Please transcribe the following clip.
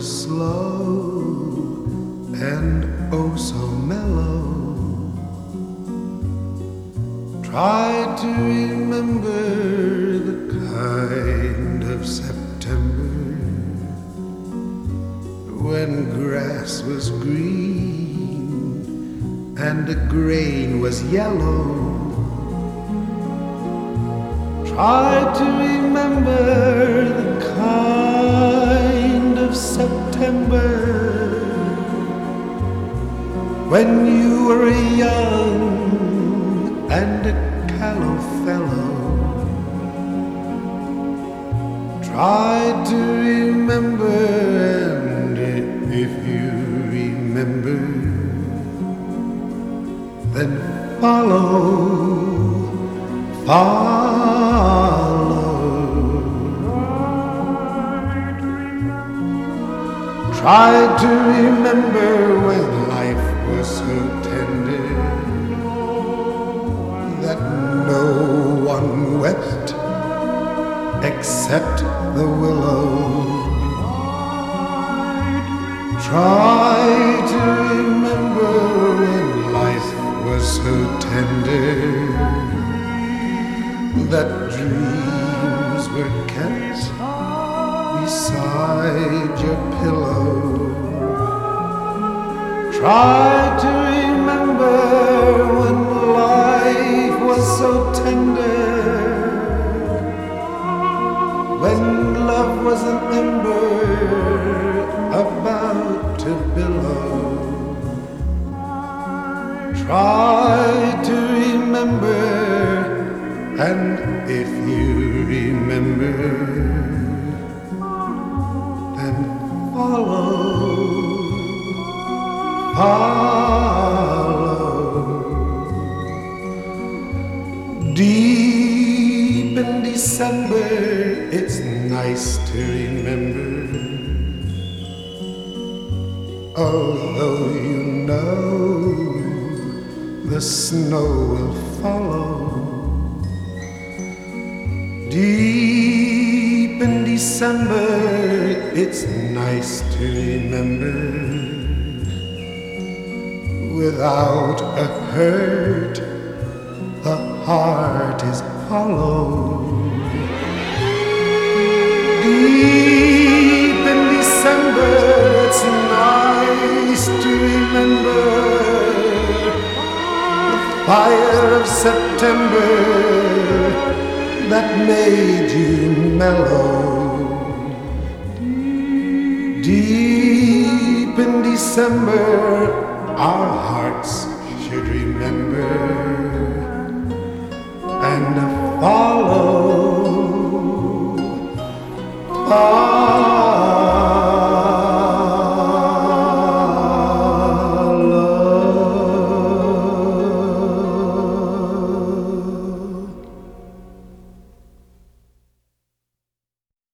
slow and oh so mellow. Try to remember the kind of September when grass was green and the grain was yellow. Try to remember the kind of September when you were young and a callow fellow. Try to remember, and if you remember, then follow. Try to remember when life was so tender that no one wept except the willow. Try to remember when life was so tender that dreams were kept beside your pillow. Try to remember when life was so tender, when love was an ember about to billow. Try to remember, and if you remember, then follow. Deep in December, it's nice to remember, although you know the snow will follow. Deep in December, it's nice to remember, without a hurt, the heart is hollow. Deep in December, it's nice to remember the fire of September that made you mellow. Deep in December, our hearts should remember and follow.